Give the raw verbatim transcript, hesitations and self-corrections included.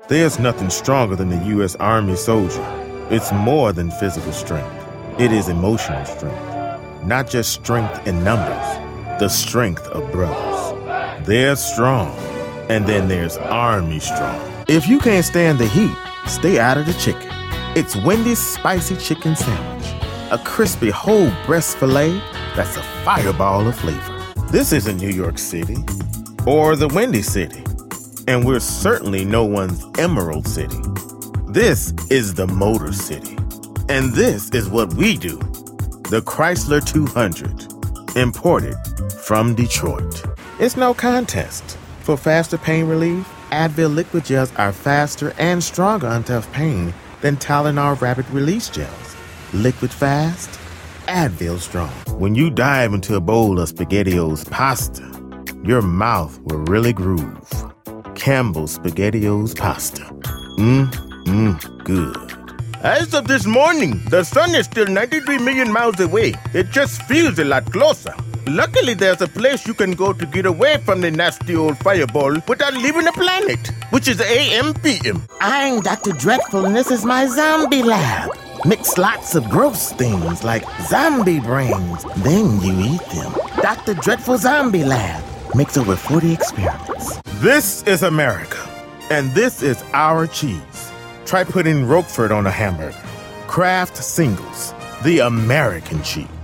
There's nothing stronger than the U S Army soldier. It's more than physical strength. It is emotional strength. Not just strength in numbers, the strength of brothers. They're strong, and then there's Army strong. If you can't stand the heat, stay out of the chicken. It's Wendy's Spicy Chicken Sandwich, a crispy whole breast filet that's a fireball of flavor. This isn't New York City or the Windy City, and we're certainly no one's Emerald City. This is the Motor City, and this is what we do. The Chrysler two hundred, imported from Detroit. It's no contest. For faster pain relief, Advil liquid gels are faster and stronger on tough pain than Tylenol rapid release gels. Liquid fast, Advil strong. When you dive into a bowl of SpaghettiOs pasta, your mouth will really groove. Campbell's SpaghettiOs pasta. Mmm, mmm, good. As of this morning, the sun is still ninety-three million miles away. It just feels a lot closer. Luckily, there's a place you can go to get away from the nasty old fireball without leaving the planet, which is A M P M. I'm Doctor Dreadful, and this is my zombie lab. Mix lots of gross things like zombie brains, then you eat them. Doctor Dreadful Zombie Lab. Makes over forty experiments. This is America, and this is our cheese. Try putting Roquefort on a hamburger. Kraft Singles, the American cheese.